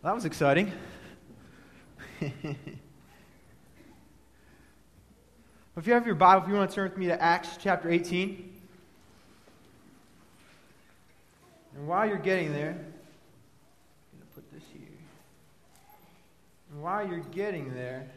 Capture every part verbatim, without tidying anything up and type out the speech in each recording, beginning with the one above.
That was exciting. If you have your Bible, if you want to turn with me to Acts chapter eighteen. And while you're getting there, I'm going to put this here. And while you're getting there,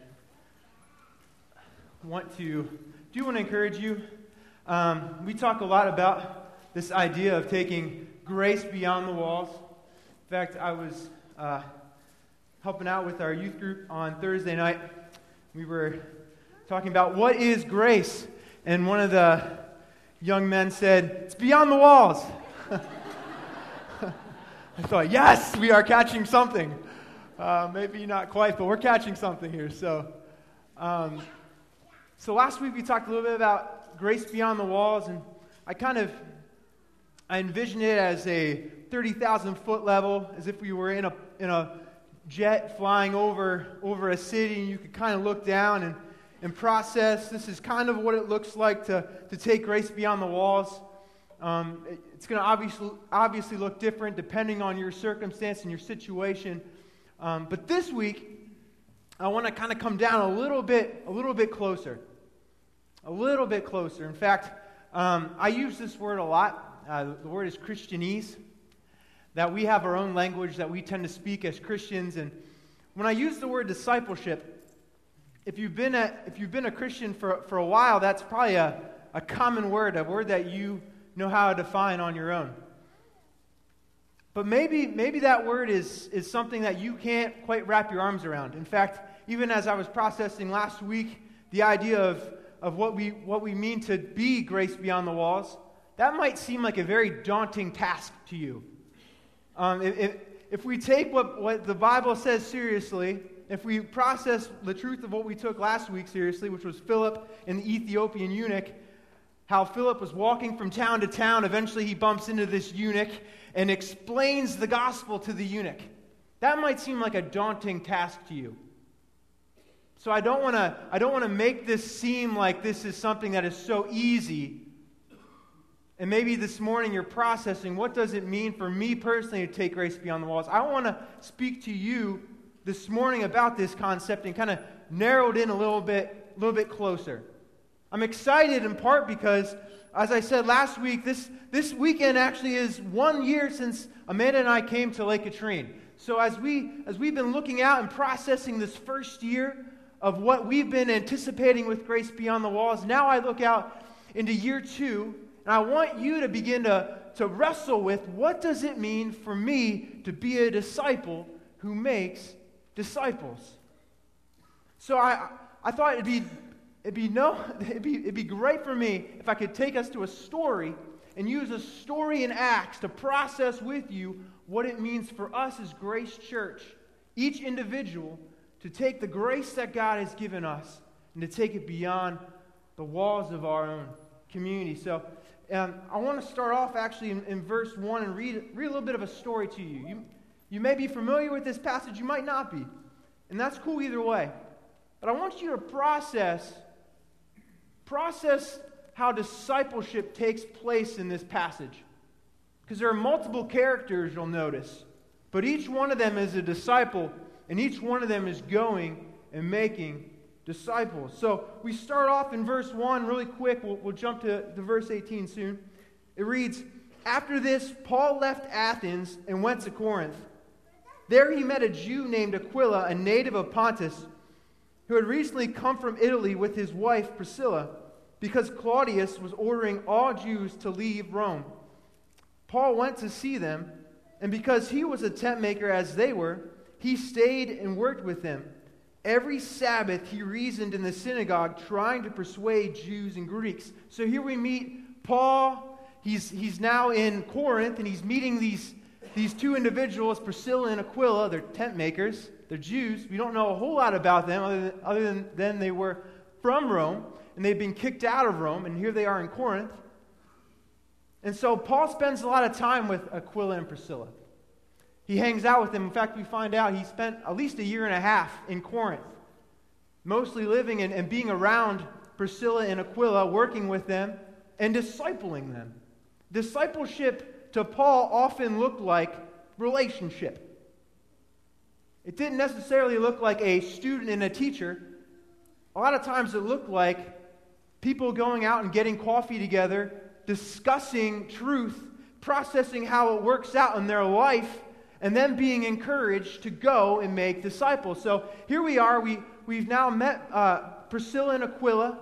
I want to, do want to encourage you. Um, we talk a lot about this idea of taking grace beyond the walls. In fact, I was uh, helping out with our youth group on Thursday night. We were talking about what is grace, and one of the young men said, "It's beyond the walls." I thought, yes, we are catching something. Uh, maybe not quite, but we're catching something here. So, um, so last week we talked a little bit about grace beyond the walls, and I kind of I envisioned it as a thirty thousand foot level, as if we were in a in a jet flying over over a city, and you could kind of look down and, and process. This is kind of what it looks like to, to take grace beyond the walls. Um, it, it's going to obviously obviously look different depending on your circumstance and your situation. Um, but this week, I want to kind of come down a little bit a little bit closer, a little bit closer. In fact, um, I use this word a lot. Uh, the word is Christianese. That we have our own language that we tend to speak as Christians. And when I use the word discipleship, if you've been a, if you've been a Christian for, for a while, that's probably a, a common word, a word that you know how to define on your own. But maybe maybe that word is, is something that you can't quite wrap your arms around. In fact, even as I was processing last week, the idea of, of what we what we mean to be grace beyond the walls, that might seem like a very daunting task to you. Um, if, if we take what, what the Bible says seriously, if we process the truth of what we took last week seriously, which was Philip and the Ethiopian eunuch, how Philip was walking from town to town, eventually he bumps into this eunuch and explains the gospel to the eunuch. That might seem like a daunting task to you. So I don't want to I don't want to make this seem like this is something that is so easy. And maybe this morning you're processing, what does it mean for me personally to take grace beyond the walls? I want to speak to you this morning about this concept and kind of narrow it in a little bit, a little bit closer. I'm excited in part because, as I said last week, this, this weekend actually is one year since Amanda and I came to Lake Katrine. So as, we, as we've been looking out and processing this first year of what we've been anticipating with Grace Beyond the Walls, now I look out into year two. And I want you to begin to, to wrestle with, what does it mean for me to be a disciple who makes disciples? So I I thought it'd be it'd be no it'd be it'd be great for me if I could take us to a story and use a story in Acts to process with you what it means for us as Grace Church, each individual, to take the grace that God has given us and to take it beyond the walls of our own community. So Um, I want to start off actually in, in verse one and read, read a little bit of a story to you. you. You may be familiar with this passage, you might not be. And that's cool either way. But I want you to process, process how discipleship takes place in this passage. Because there are multiple characters, you'll notice. But each one of them is a disciple, and each one of them is going and making disciples. So we start off in verse one really quick. We'll, we'll jump to, to verse eighteen soon. It reads, "After this, Paul left Athens and went to Corinth. There he met a Jew named Aquila, a native of Pontus, who had recently come from Italy with his wife Priscilla, because Claudius was ordering all Jews to leave Rome. Paul went to see them, and because he was a tent maker as they were, he stayed and worked with them. Every Sabbath he reasoned in the synagogue, trying to persuade Jews and Greeks." So here we meet Paul. He's, he's now in Corinth, and he's meeting these, these two individuals, Priscilla and Aquila. They're tent makers. They're Jews. We don't know a whole lot about them other than, other than, than they were from Rome, and they've been kicked out of Rome, and here they are in Corinth. And so Paul spends a lot of time with Aquila and Priscilla. He hangs out with them. In fact, we find out he spent at least a year and a half in Corinth, mostly living and, and being around Priscilla and Aquila, working with them and discipling them. Discipleship to Paul often looked like relationship. It didn't necessarily look like a student and a teacher. A lot of times it looked like people going out and getting coffee together, discussing truth, processing how it works out in their life, and then being encouraged to go and make disciples. So here we are. We, we've now met uh, Priscilla and Aquila.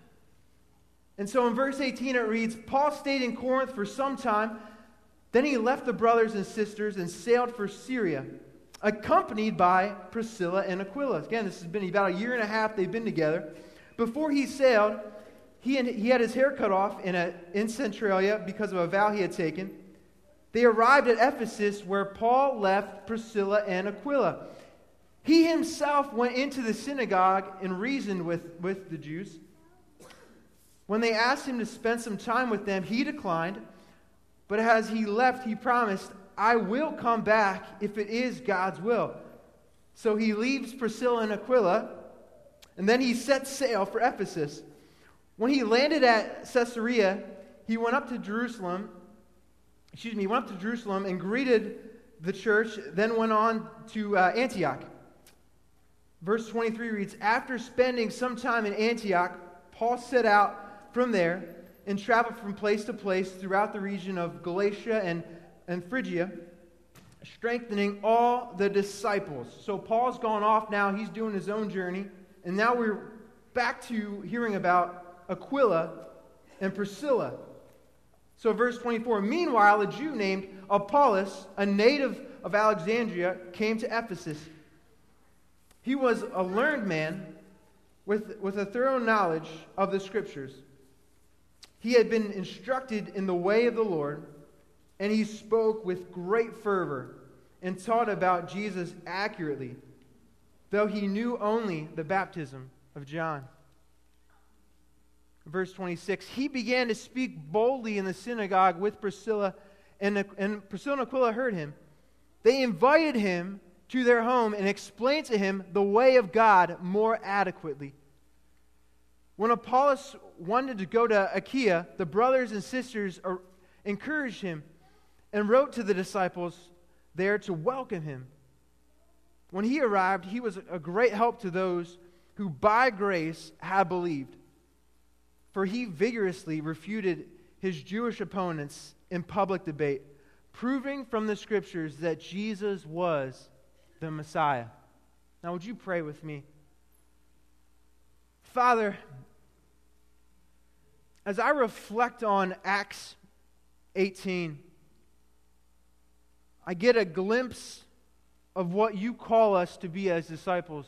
And so in verse eighteen it reads, Paul stayed in Corinth for some time. Then he left the brothers and sisters and sailed for Syria, accompanied by Priscilla and Aquila. Again, this has been about a year and a half they've been together. Before he sailed, he, he had his hair cut off in, a, in Centralia because of a vow he had taken. They arrived at Ephesus, where Paul left Priscilla and Aquila. He himself went into the synagogue and reasoned with, with the Jews. When they asked him to spend some time with them, he declined. But as he left, he promised, I will come back if it is God's will. So he leaves Priscilla and Aquila, and then he sets sail for Ephesus. When he landed at Caesarea, he went up to Jerusalem, excuse me, he went up to Jerusalem and greeted the church, then went on to uh, Antioch. Verse twenty-three reads, After spending some time in Antioch, Paul set out from there and traveled from place to place throughout the region of Galatia and, and Phrygia, strengthening all the disciples. So Paul's gone off now. He's doing his own journey. And now we're back to hearing about Aquila and Priscilla. So verse twenty-four, Meanwhile, a Jew named Apollos, a native of Alexandria, came to Ephesus. He was a learned man with, with a thorough knowledge of the Scriptures. He had been instructed in the way of the Lord, and he spoke with great fervor and taught about Jesus accurately, though he knew only the baptism of John. Verse twenty-six, he began to speak boldly in the synagogue with Priscilla, and, and Priscilla and Aquila heard him. They invited him to their home and explained to him the way of God more adequately. When Apollos wanted to go to Achaia, the brothers and sisters encouraged him and wrote to the disciples there to welcome him. When he arrived, he was a great help to those who by grace had believed, for he vigorously refuted his Jewish opponents in public debate, proving from the Scriptures that Jesus was the Messiah. Now, would you pray with me? Father, as I reflect on Acts eighteen, I get a glimpse of what you call us to be as disciples.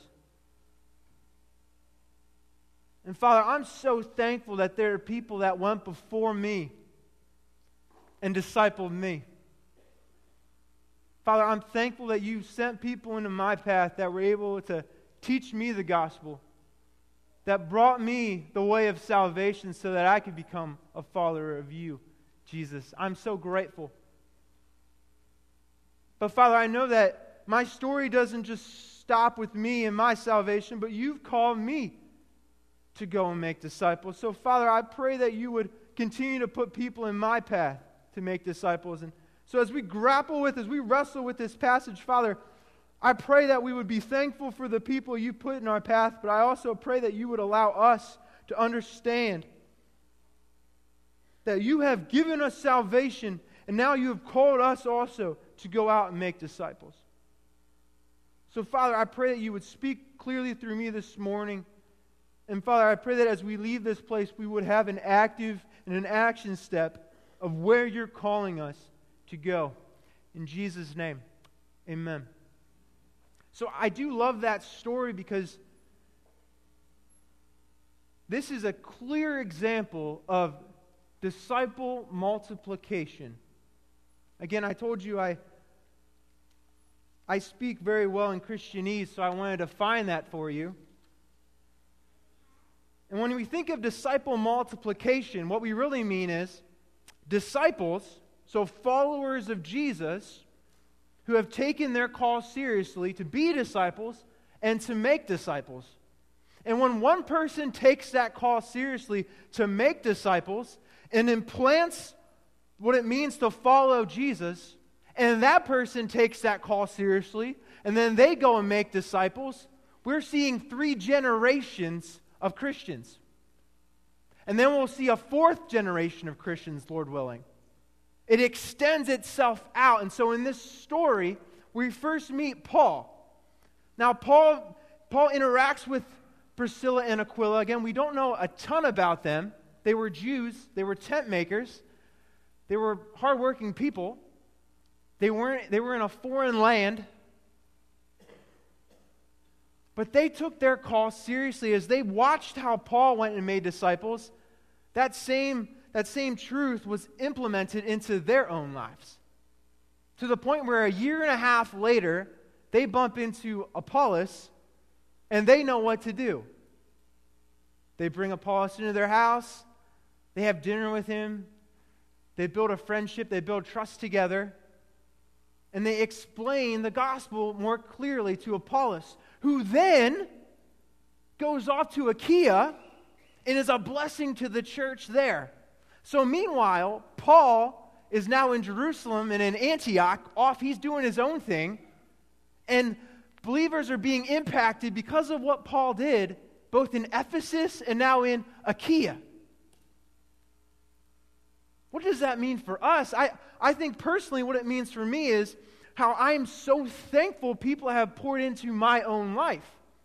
And Father, I'm so thankful that there are people that went before me and discipled me. Father, I'm thankful that you sent people into my path that were able to teach me the gospel, that brought me the way of salvation so that I could become a follower of you, Jesus. I'm so grateful. But Father, I know that my story doesn't just stop with me and my salvation, but you've called me to go and make disciples. So Father, I pray that you would continue to put people in my path to make disciples. And so as we grapple with, as we wrestle with this passage, Father, I pray that we would be thankful for the people you put in our path, but I also pray that you would allow us to understand that you have given us salvation, and now you have called us also to go out and make disciples. So, Father, I pray that you would speak clearly through me this morning. And, Father, I pray that as we leave this place, we would have an active and an action step of where you're calling us to go. In Jesus' name, amen. So I do love that story because this is a clear example of disciple multiplication. Again, I told you I I speak very well in Christianese, so I wanted to find that for you. And when we think of disciple multiplication, what we really mean is disciples, so followers of Jesus, who have taken their call seriously to be disciples and to make disciples. And when one person takes that call seriously to make disciples and implants what it means to follow Jesus and that person takes that call seriously, and then they go and make disciples, we're seeing three generations of Christians. And then we'll see a fourth generation of Christians, Lord willing. It extends itself out. And so in this story, we first meet Paul. Now, Paul, Paul interacts with Priscilla and Aquila. Again, we don't know a ton about them. They were Jews. They were tent makers. They were hardworking people. They weren't, they were in a foreign land. But they took their call seriously as they watched how Paul went and made disciples. That same, that same truth was implemented into their own lives. To the point where a year and a half later, they bump into Apollos, and they know what to do. They bring Apollos into their house. They have dinner with him. They build a friendship. They build trust together. And they explain the gospel more clearly to Apollos, who then goes off to Achaia and is a blessing to the church there. So meanwhile, Paul is now in Jerusalem and in Antioch, off, he's doing his own thing, and believers are being impacted because of what Paul did, both in Ephesus and now in Achaia. What does that mean for us? I, I think personally what it means for me is how I am so thankful people have poured into my own life.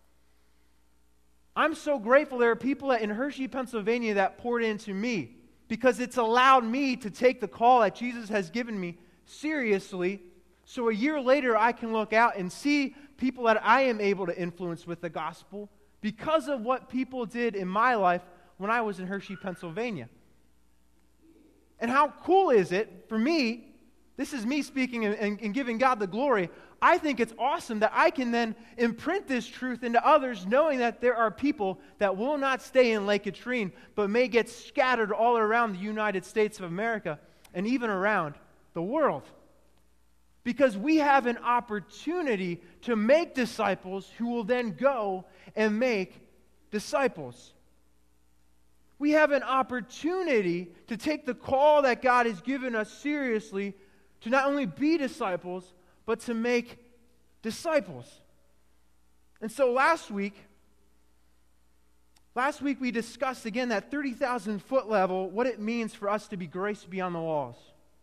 I'm so grateful there are people in Hershey, Pennsylvania that poured into me because it's allowed me to take the call that Jesus has given me seriously, so a year later I can look out and see people that I am able to influence with the gospel because of what people did in my life when I was in Hershey, Pennsylvania. And how cool is it for me, this is me speaking and, and, and giving God the glory, I think it's awesome that I can then imprint this truth into others, knowing that there are people that will not stay in Lake Katrine, but may get scattered all around the United States of America and even around the world. Because we have an opportunity to make disciples who will then go and make disciples. We have an opportunity to take the call that God has given us seriously to not only be disciples, but to make disciples. And so last week, last week we discussed again that thirty thousand foot level, what it means for us to be Grace Beyond the Walls.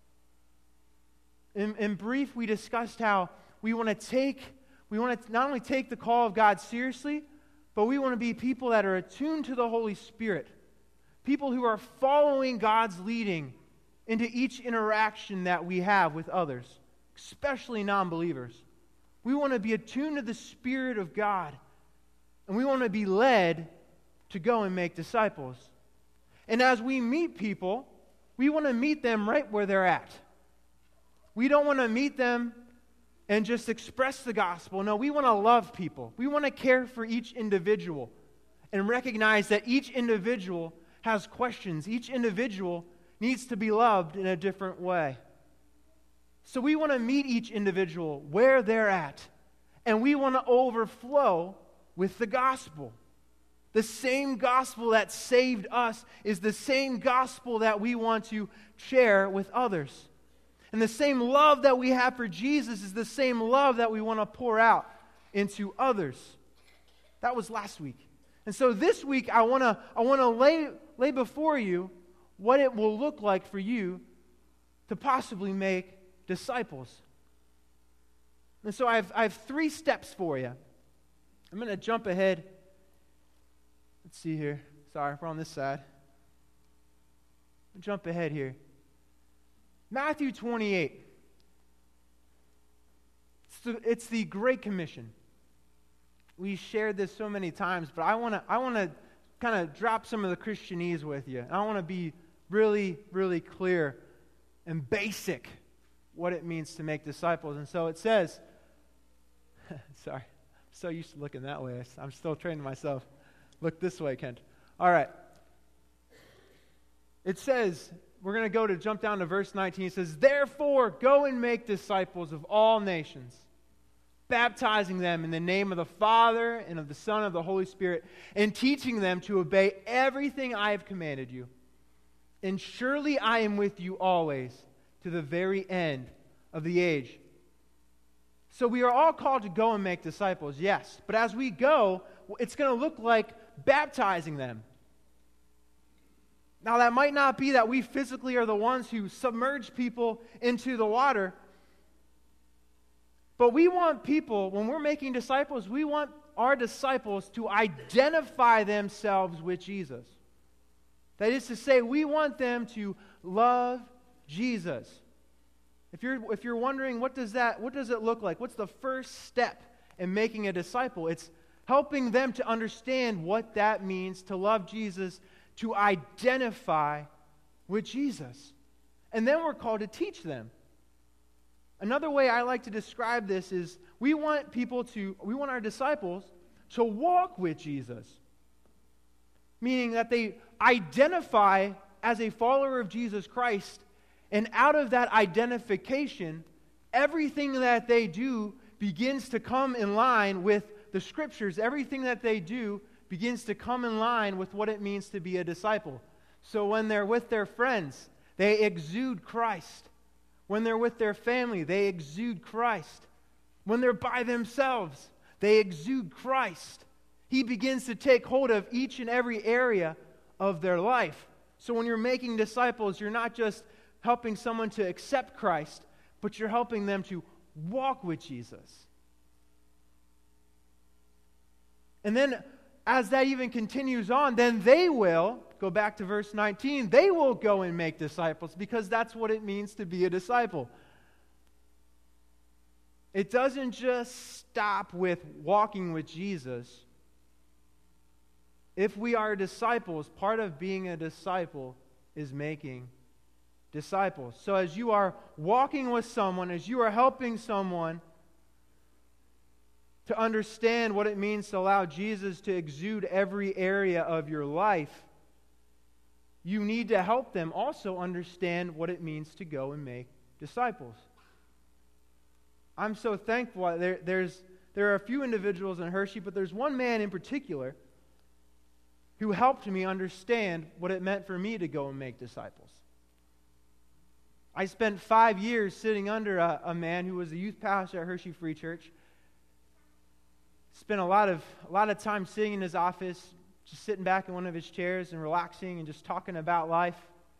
In, in brief, we discussed how we want to take, we want to not only take the call of God seriously, but we want to be people that are attuned to the Holy Spirit. People who are following God's leading into each interaction that we have with others, especially non-believers. We want to be attuned to the Spirit of God, and we want to be led to go and make disciples. And as we meet people, we want to meet them right where they're at. We don't want to meet them and just express the gospel. No, we want to love people. We want to care for each individual and recognize that each individual has questions. Each individual needs to be loved in a different way. So we want to meet each individual where they're at, and we want to overflow with the gospel. The same gospel that saved us is the same gospel that we want to share with others. And the same love that we have for Jesus is the same love that we want to pour out into others. That was last week. And so this week, I want to I want to lay, lay before you what it will look like for you to possibly make disciples. And so I have, I have three steps for you. I'm going to jump ahead. Let's see here. Sorry, we're on this side. Jump ahead here. Matthew twenty-eight. It's the, it's the Great Commission. We shared this so many times, but I want to I want to kind of drop some of the Christianese with you. I want to be really, really clear and basic what it means to make disciples. And so it says, sorry, I'm so used to looking that way. I'm still training myself. Look this way, Kent. All right. It says, we're going to go to jump down to verse nineteen. It says, therefore, go and make disciples of all nations, baptizing them in the name of the Father and of the Son and of the Holy Spirit, and teaching them to obey everything I have commanded you. And surely I am with you always to the very end of the age. So we are all called to go and make disciples, yes. But as we go, it's going to look like baptizing them. Now, that might not be that we physically are the ones who submerge people into the water. But we want people, when we're making disciples, we want our disciples to identify themselves with Jesus. That is to say, we want them to love Jesus. If you're, if you're wondering, what does that, what does it look like? What's the first step in making a disciple? It's helping them to understand what that means to love Jesus, to identify with Jesus. And then we're called to teach them. Another way I like to describe this is we want people to, we want our disciples to walk with Jesus. Meaning that they identify as a follower of Jesus Christ, and out of that identification, everything that they do begins to come in line with the Scriptures. Everything that they do begins to come in line with what it means to be a disciple. So when they're with their friends, they exude Christ. When they're with their family, they exude Christ. When they're by themselves, they exude Christ. He begins to take hold of each and every area of their life. So when you're making disciples, you're not just helping someone to accept Christ, but you're helping them to walk with Jesus. And then as that even continues on, then they will, go back to verse nineteen, they will go and make disciples, because that's what it means to be a disciple. It doesn't just stop with walking with Jesus. If we are disciples, part of being a disciple is making disciples. So as you are walking with someone, as you are helping someone to understand what it means to allow Jesus to exude every area of your life, you need to help them also understand what it means to go and make disciples. I'm so thankful. There, there's, there are a few individuals in Hershey, but there's one man in particular who helped me understand what it meant for me to go and make disciples. I spent five years sitting under a, a man who was a youth pastor at Hershey Free Church. Spent a lot of a lot of time sitting in his office, just sitting back in one of his chairs and relaxing and just talking about life,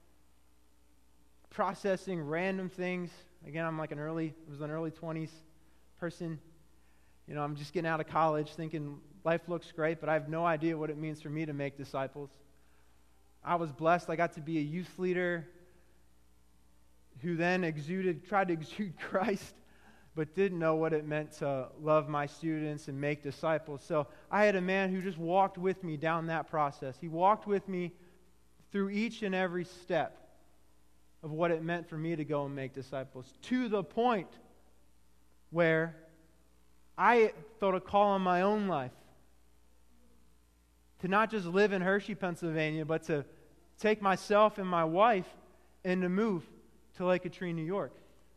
processing random things. Again, I'm like an early, I was an early twenties person. You know, I'm just getting out of college thinking life looks great, but I have no idea what it means for me to make disciples. I was blessed. I got to be a youth leader who then exuded, tried to exude Christ, but didn't know what it meant to love my students and make disciples. So I had a man who just walked with me down that process. He walked with me through each and every step of what it meant for me to go and make disciples, to the point where I felt a call on my own life to not just live in Hershey, Pennsylvania, but to take myself and my wife and to move to Lake Katrina, New York.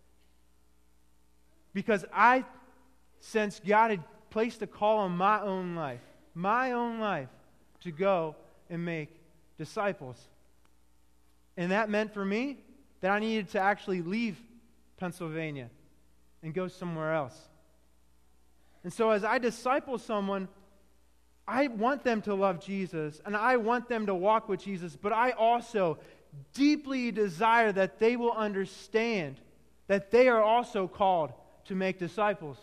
Because I sensed God had placed a call on my own life, my own life, to go and make disciples. And that meant for me that I needed to actually leave Pennsylvania and go somewhere else. And so as I disciple someone, I want them to love Jesus, and I want them to walk with Jesus, but I also deeply desire that they will understand that they are also called to make disciples.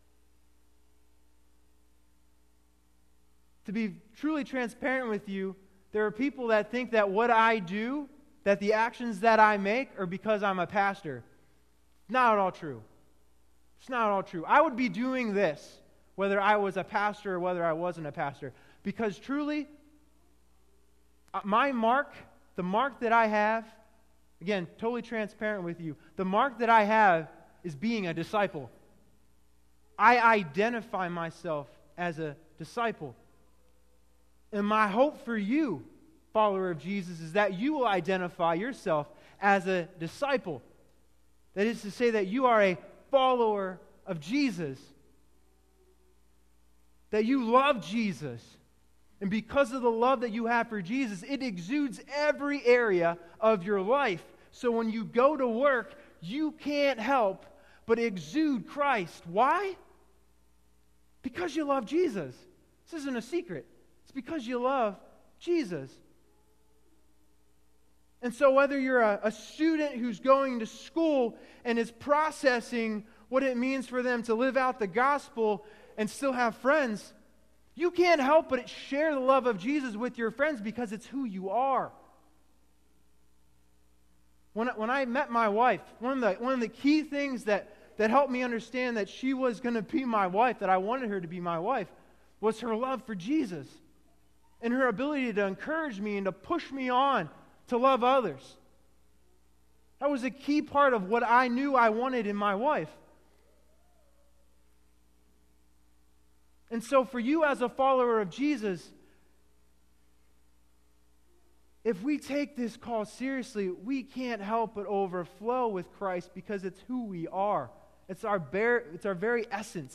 To be truly transparent with you, there are people that think that what I do, that the actions that I make are because I'm a pastor. Not at all true. It's not at all true. I would be doing this whether I was a pastor or whether I wasn't a pastor. Because truly, my mark, the mark that I have, again, totally transparent with you, the mark that I have is being a disciple. I identify myself as a disciple. And my hope for you, follower of Jesus, is that you will identify yourself as a disciple. That is to say that you are a follower of Jesus. That you love Jesus. And because of the love that you have for Jesus, it exudes every area of your life. So when you go to work, you can't help but exude Christ. Why? Because you love Jesus. This isn't a secret. It's because you love Jesus. And so whether you're a, a student who's going to school and is processing what it means for them to live out the gospel and still have friends, you can't help but share the love of Jesus with your friends because it's who you are. When, when I met my wife, one of the, one of the key things that, that helped me understand that she was going to be my wife, that I wanted her to be my wife, was her love for Jesus and her ability to encourage me and to push me on to love others. That was a key part of what I knew I wanted in my wife. And so for you as a follower of Jesus, if we take this call seriously, we can't help but overflow with Christ because it's who we are. It's our, bare, it's our very essence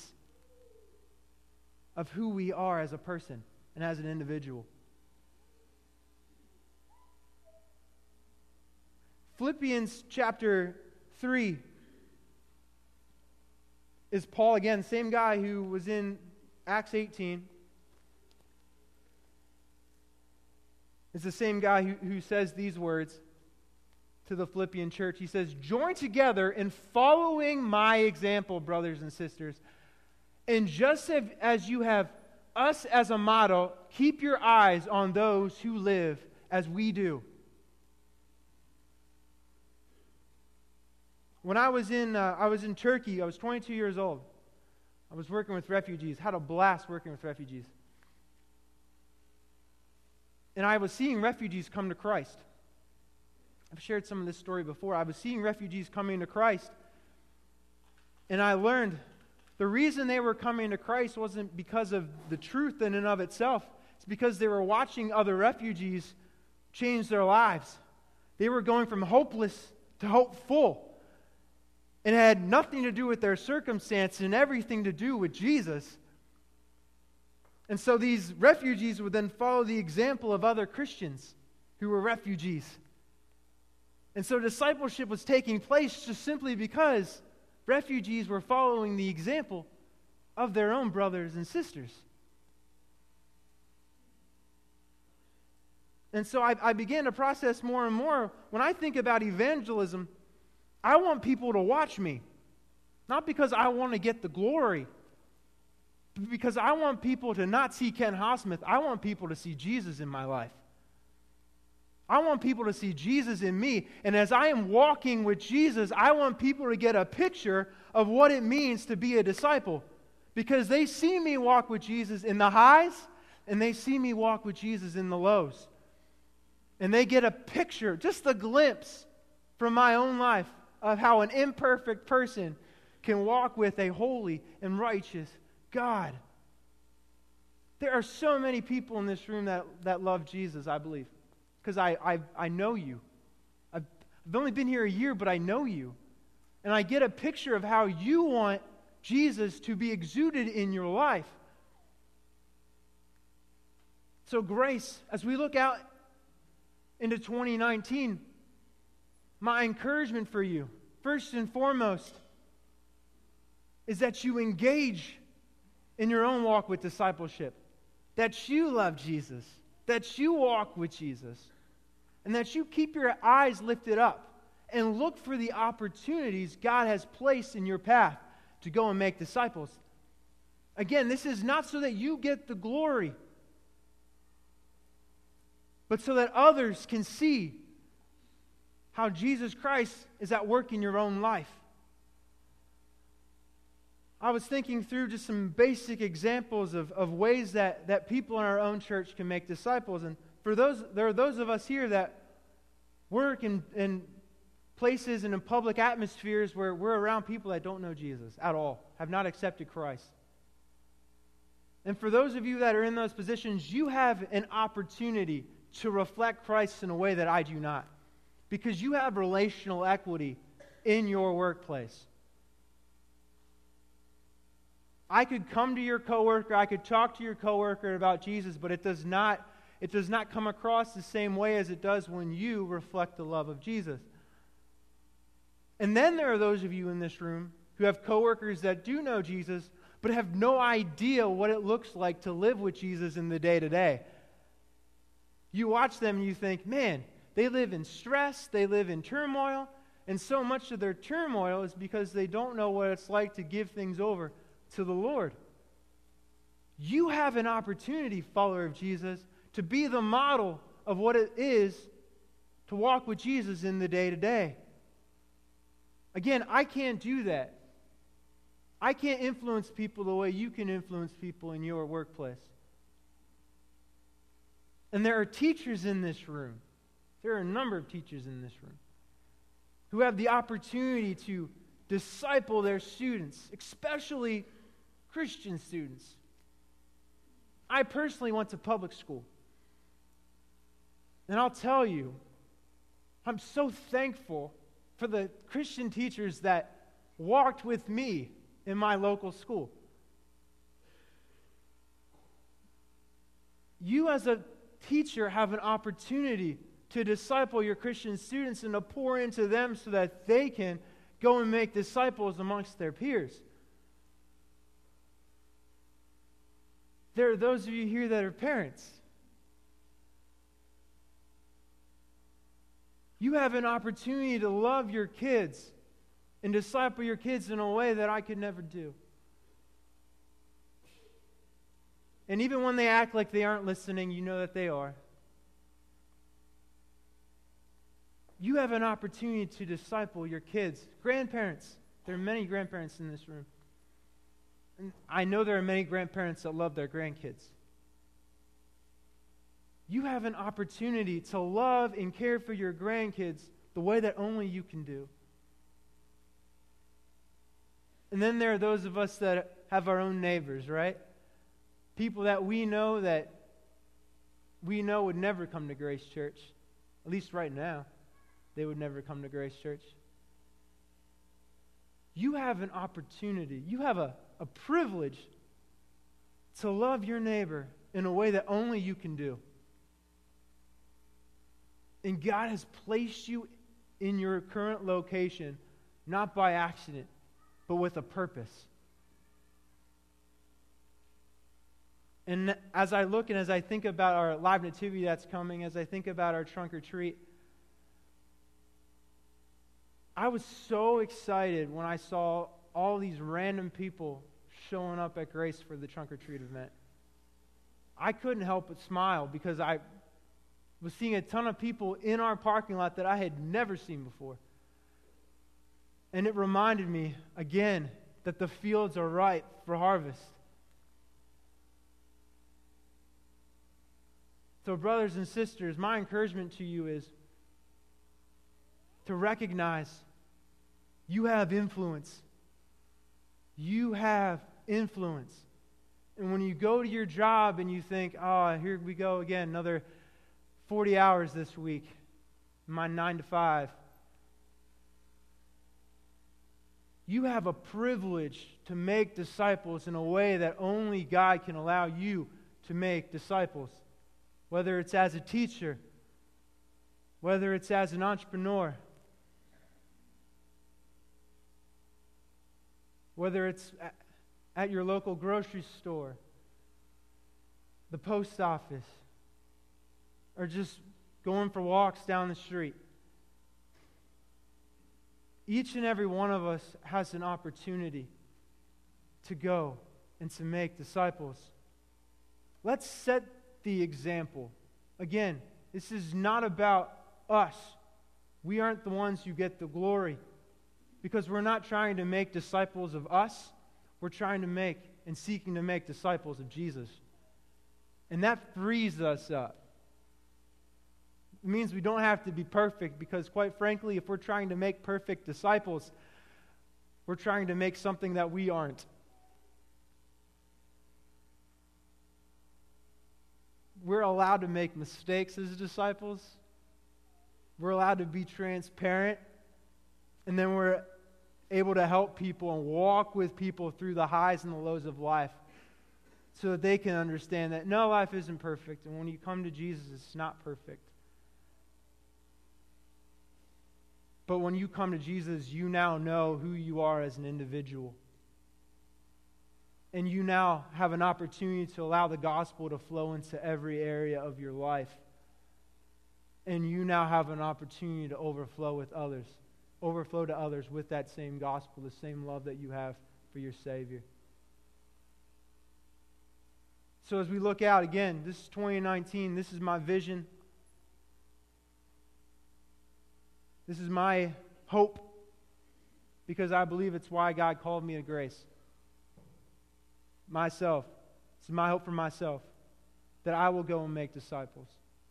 of who we are as a person and as an individual. Philippians chapter three is Paul again, same guy who was in Acts eighteen. It's the same guy who, who says these words to the Philippian church. He says, "Join together in following my example, brothers and sisters. And just as you have us as a model, keep your eyes on those who live as we do." When I was in uh, I was in Turkey, I was twenty-two years old. I was working with refugees, had a blast working with refugees. And I was seeing refugees come to Christ. I've shared some of this story before. I was seeing refugees coming to Christ. And I learned the reason they were coming to Christ wasn't because of the truth in and of itself. It's because they were watching other refugees change their lives. They were going from hopeless to hopeful. And it had nothing to do with their circumstance and everything to do with Jesus. And so these refugees would then follow the example of other Christians who were refugees. And so discipleship was taking place just simply because refugees were following the example of their own brothers and sisters. And so I, I began to process more and more. When I think about evangelism, I want people to watch me. Not because I want to get the glory, but because I want people to not see Ken Hosmith. I want people to see Jesus in my life. I want people to see Jesus in me. And as I am walking with Jesus, I want people to get a picture of what it means to be a disciple. Because they see me walk with Jesus in the highs, and they see me walk with Jesus in the lows. And they get a picture, just a glimpse from my own life of how an imperfect person can walk with a holy and righteous God. There are so many people in this room that, that love Jesus, I believe. Because I, I, I know you. I've, I've only been here a year, but I know you. And I get a picture of how you want Jesus to be exuded in your life. So Grace, as we look out into twenty nineteen, my encouragement for you, first and foremost, is that you engage in your own walk with discipleship. That you love Jesus. That you walk with Jesus. And that you keep your eyes lifted up and look for the opportunities God has placed in your path to go and make disciples. Again, this is not so that you get the glory, but so that others can see how Jesus Christ is at work in your own life. I was thinking through just some basic examples of, of ways that, that people in our own church can make disciples. And for those, there are those of us here that work in, in places and in public atmospheres where we're around people that don't know Jesus at all, have not accepted Christ. And for those of you that are in those positions, you have an opportunity to reflect Christ in a way that I do not. Because you have relational equity in your workplace. I could come to your coworker, I could talk to your coworker about Jesus, but it does not, it does not come across the same way as it does when you reflect the love of Jesus. And then there are those of you in this room who have coworkers that do know Jesus, but have no idea what it looks like to live with Jesus in the day-to-day. You watch them and you think, man, they live in stress, they live in turmoil, and so much of their turmoil is because they don't know what it's like to give things over to the Lord. You have an opportunity, follower of Jesus, to be the model of what it is to walk with Jesus in the day-to-day. Again, I can't do that. I can't influence people the way you can influence people in your workplace. And there are teachers in this room. There are a number of teachers in this room who have the opportunity to disciple their students, especially Christian students. I personally went to public school. And I'll tell you, I'm so thankful for the Christian teachers that walked with me in my local school. You as a teacher have an opportunity to disciple your Christian students and to pour into them so that they can go and make disciples amongst their peers. There are those of you here that are parents. You have an opportunity to love your kids and disciple your kids in a way that I could never do. And even when they act like they aren't listening, you know that they are. You have an opportunity to disciple your kids. Grandparents. There are many grandparents in this room. And I know there are many grandparents that love their grandkids. You have an opportunity to love and care for your grandkids the way that only you can do. And then there are those of us that have our own neighbors, right? People that we know that we know would never come to Grace Church. At least right now, they would never come to Grace Church. You have an opportunity, you have a, a privilege to love your neighbor in a way that only you can do. And God has placed you in your current location, not by accident, but with a purpose. And as I look and as I think about our live nativity that's coming, as I think about our trunk or treat, I was so excited when I saw all these random people showing up at Grace for the trunk or treat event. I couldn't help but smile because I was seeing a ton of people in our parking lot that I had never seen before. And it reminded me, again, that the fields are ripe for harvest. So, brothers and sisters, my encouragement to you is to recognize you have influence. You have influence. And when you go to your job and you think, oh, here we go again, another forty hours this week, my nine to five. You have a privilege to make disciples in a way that only God can allow you to make disciples. Whether it's as a teacher, whether it's as an entrepreneur, whether it's at your local grocery store, the post office, or just going for walks down the street. Each and every one of us has an opportunity to go and to make disciples. Let's set the example. Again, this is not about us. We aren't the ones who get the glory because we're not trying to make disciples of us. We're trying to make and seeking to make disciples of Jesus. And that frees us up. It means we don't have to be perfect because, quite frankly, if we're trying to make perfect disciples, we're trying to make something that we aren't. We're allowed to make mistakes as disciples. We're allowed to be transparent. And then we're able to help people and walk with people through the highs and the lows of life so that they can understand that no, life isn't perfect. And when you come to Jesus, it's not perfect. But when you come to Jesus, you now know who you are as an individual. And you now have an opportunity to allow the gospel to flow into every area of your life. And you now have an opportunity to overflow with others, overflow to others with that same gospel, the same love that you have for your Savior. So as we look out again, this is twenty nineteen, this is my vision. This is my hope, because I believe it's why God called me to Grace. Myself. This is my hope for myself, that I will go and make disciples.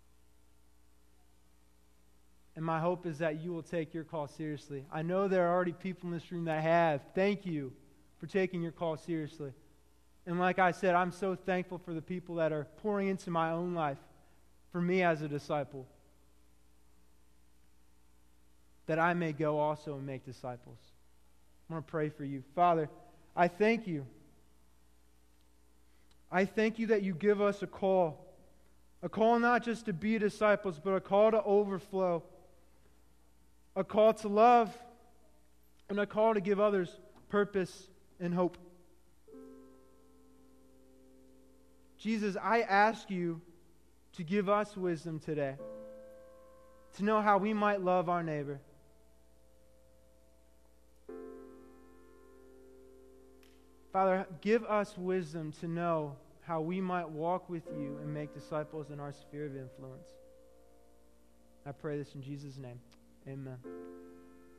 And my hope is that you will take your call seriously. I know there are already people in this room that have. Thank you for taking your call seriously. And like I said, I'm so thankful for the people that are pouring into my own life, for me as a disciple, that I may go also and make disciples. I want to pray for you. Father, I thank you. I thank you that you give us a call. A call not just to be disciples, but a call to overflow. A call to love. And a call to give others purpose and hope. Jesus, I ask you to give us wisdom today, to know how we might love our neighbor. Father, give us wisdom to know how we might walk with you and make disciples in our sphere of influence. I pray this in Jesus' name. Amen.